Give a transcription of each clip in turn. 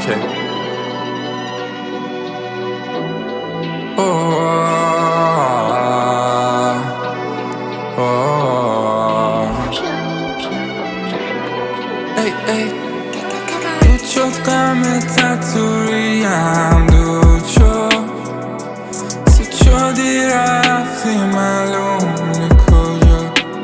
اوکی. دود شد غمت تو ریم، دود شد سود شدی رفتی معلوم کجا.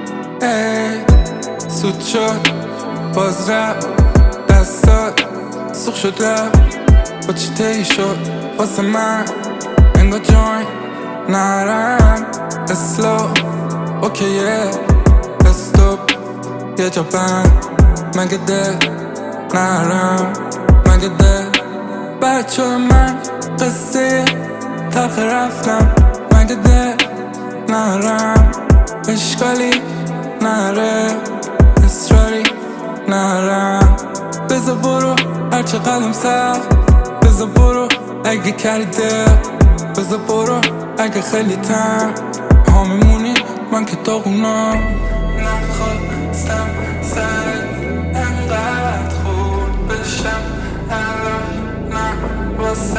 سود شد باز رفت دستات سوخ شد رفت با چی تی شد واسه من انگار جوین نرم اسلو اوکیه استوب یه جا بند مگه ده نرم مگه ده بچه من قصه تلخ رفتم مگه ده نرم اشکالی نره اصراری نرم بذار برو هرچه قدم سخت بذار برو اگه کردی ده بذار برو اگه خیلی تن ها میمونی من که داغونم نخواستم سرت انقدر خورد بشم الان نه واسه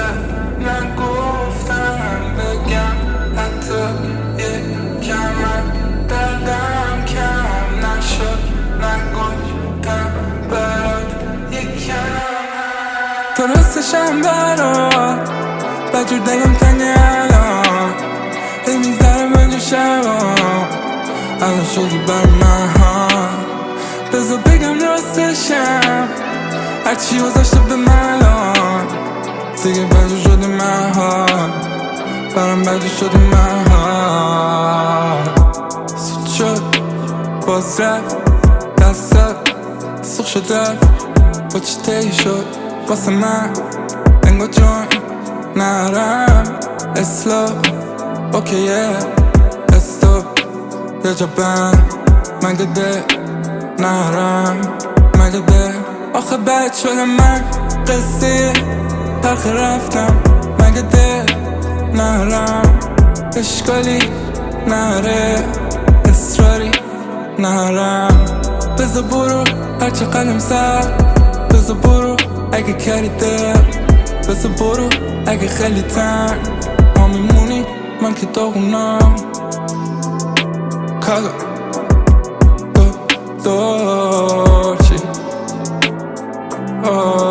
نگفتم بگم حتی یکم دردم کم نشد نگفتم برات یکم درستشم برات بجور دلم تنگه الان هی میگذره بجور شبام الان شدی بر من ها بذار بگم راستشم هرچی گذاشته به من الان دیگه بجور شدی من ها برام بجور شدی من ها سود شد باز رفت دستت سوخ شد رفت با چی تی شد واسه من انگار جوین نرم اسلو اوکیه استوب یه جا بند مگه ده نرم مگه ده آخه بد شدم من قصه تلخ رفتم مگه ده نرم اشکالی نره اصراری نرم بذار برو هرچه قلم سر بذار برو اگه کردی ده بذار برو اگه خیلی تن ما میمونی من که داغونم کاغا دو چی